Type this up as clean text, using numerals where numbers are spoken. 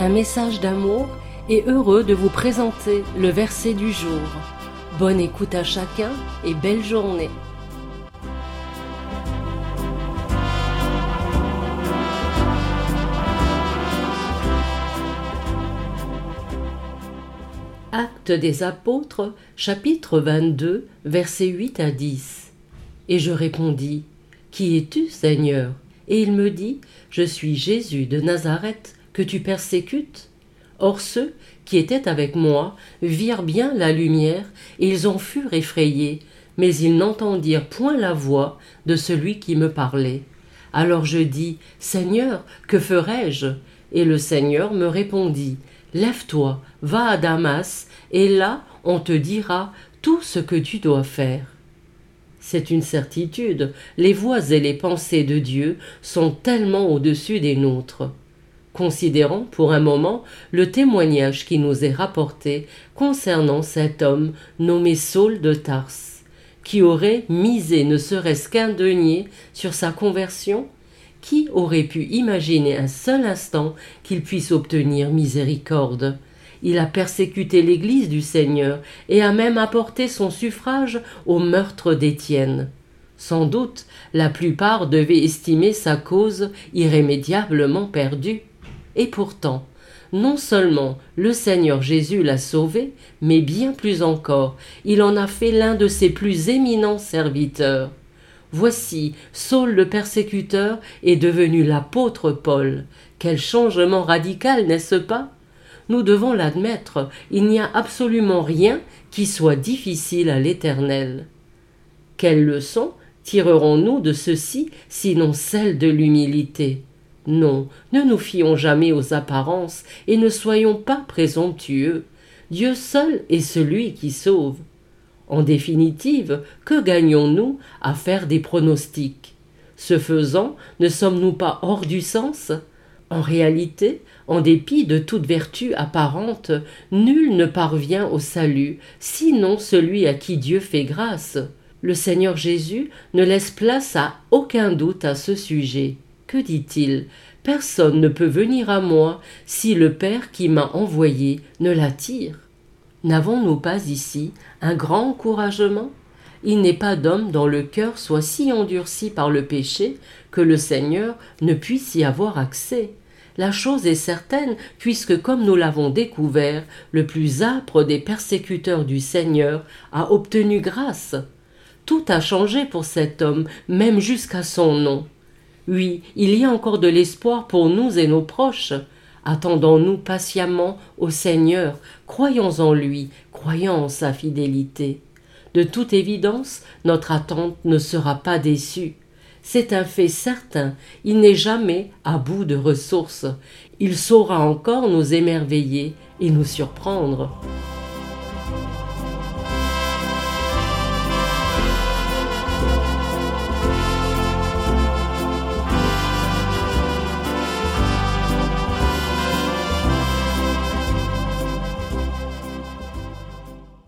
un message d'amour et heureux de vous présenter le verset du jour. Bonne écoute à chacun et belle journée. Actes des Apôtres, chapitre 22, versets 8 à 10. Et je répondis, « Qui es-tu, Seigneur ?» Et il me dit, « Je suis Jésus de Nazareth, que tu persécutes. » Or ceux qui étaient avec moi virent bien la lumière, et ils en furent effrayés, mais ils n'entendirent point la voix de celui qui me parlait. Alors je dis, « Seigneur, que ferai-je » Et le Seigneur me répondit, « Lève-toi, va à Damas, et là on te dira tout ce que tu dois faire. » C'est une certitude, les voies et les pensées de Dieu sont tellement au-dessus des nôtres. Considérons pour un moment le témoignage qui nous est rapporté concernant cet homme nommé Saul de Tarse, qui aurait misé ne serait-ce qu'un denier sur sa conversion. Qui aurait pu imaginer un seul instant qu'il puisse obtenir miséricorde? Il a persécuté l'Église du Seigneur et a même apporté son suffrage au meurtre d'Étienne. Sans doute, la plupart devaient estimer sa cause irrémédiablement perdue. Et pourtant, non seulement le Seigneur Jésus l'a sauvé, mais bien plus encore, il en a fait l'un de ses plus éminents serviteurs. Voici, Saul le persécuteur est devenu l'apôtre Paul. Quel changement radical, n'est-ce pas? Nous devons l'admettre, il n'y a absolument rien qui soit difficile à l'Éternel. Quelle leçon tirerons-nous de ceci, sinon celle de l'humilité? Non, ne nous fions jamais aux apparences et ne soyons pas présomptueux. Dieu seul est celui qui sauve. En définitive, que gagnons-nous à faire des pronostics? Ce faisant, ne sommes-nous pas hors du sens? En réalité, en dépit de toute vertu apparente, nul ne parvient au salut, sinon celui à qui Dieu fait grâce. Le Seigneur Jésus ne laisse place à aucun doute à ce sujet. Que dit-il? Personne ne peut venir à moi si le Père qui m'a envoyé ne l'attire. N'avons-nous pas ici un grand encouragement? Il n'est pas d'homme dont le cœur soit si endurci par le péché que le Seigneur ne puisse y avoir accès. La chose est certaine, puisque comme nous l'avons découvert, le plus âpre des persécuteurs du Seigneur a obtenu grâce. Tout a changé pour cet homme, même jusqu'à son nom. Oui, il y a encore de l'espoir pour nous et nos proches. Attendons-nous patiemment au Seigneur, croyons en lui, croyons en sa fidélité. De toute évidence, notre attente ne sera pas déçue. C'est un fait certain, il n'est jamais à bout de ressources. Il saura encore nous émerveiller et nous surprendre.